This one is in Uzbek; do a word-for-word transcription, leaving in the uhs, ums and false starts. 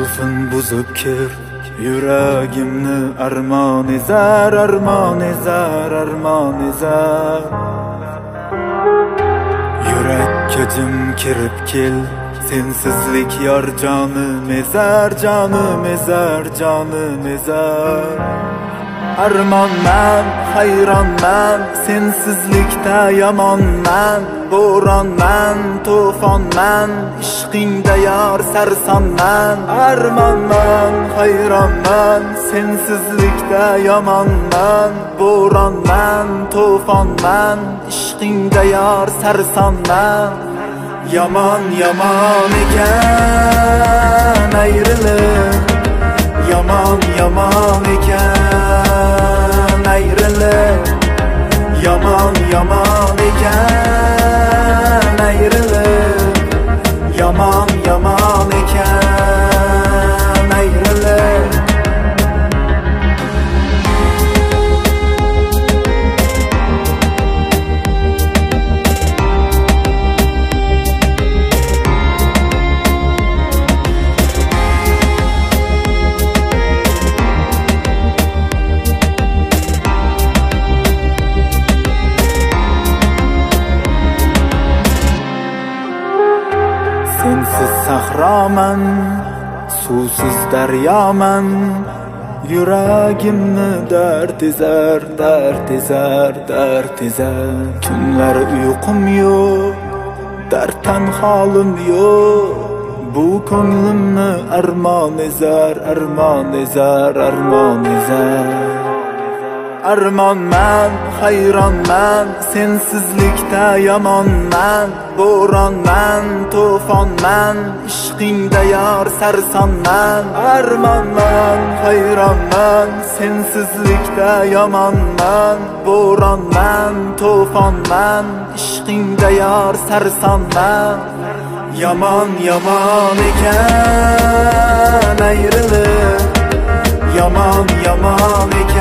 Tufun buzib kir yuragimni, armon ezar, armon ezar, armon ezar. Yurakka jim kirib kel, sensizlik yor jonim ezar, jonim ezar, jonim ezar. Armonman, hayronman, sensizlikda yomonman, bo'ronman, to'fonman, ishqingda yor sarsonman. Armonman, hayronman, sensizlikda yomonman, bo'ronman, to'fonman, ishqingda yor sarsonman. Yomon yomon ekan ayrilib, yomon yomon ekan ayrilib, yomon yomon ekan ayrilib, yomon yomon ekan ayrilib. Sensiz sahroman, suvsiz daryoman, yuragimni dard ezar, dard ezar, dard ezar. Tunlar uyqum yo'q, darddan holim yo'q, bu ko'nglimni armon ezar, armon ezar, armon ezar. Armonman, hayronman, sensizlikda yomonman, bo'ronman, to'fonman, ishqingda yor sarsonman. Armonman, hayronman, sensizlikda yomonman, bo'ronman, to'fonman, ishqingda yor sarsonman. Yomon yomon ekan ayrilib, yomon yomon ekan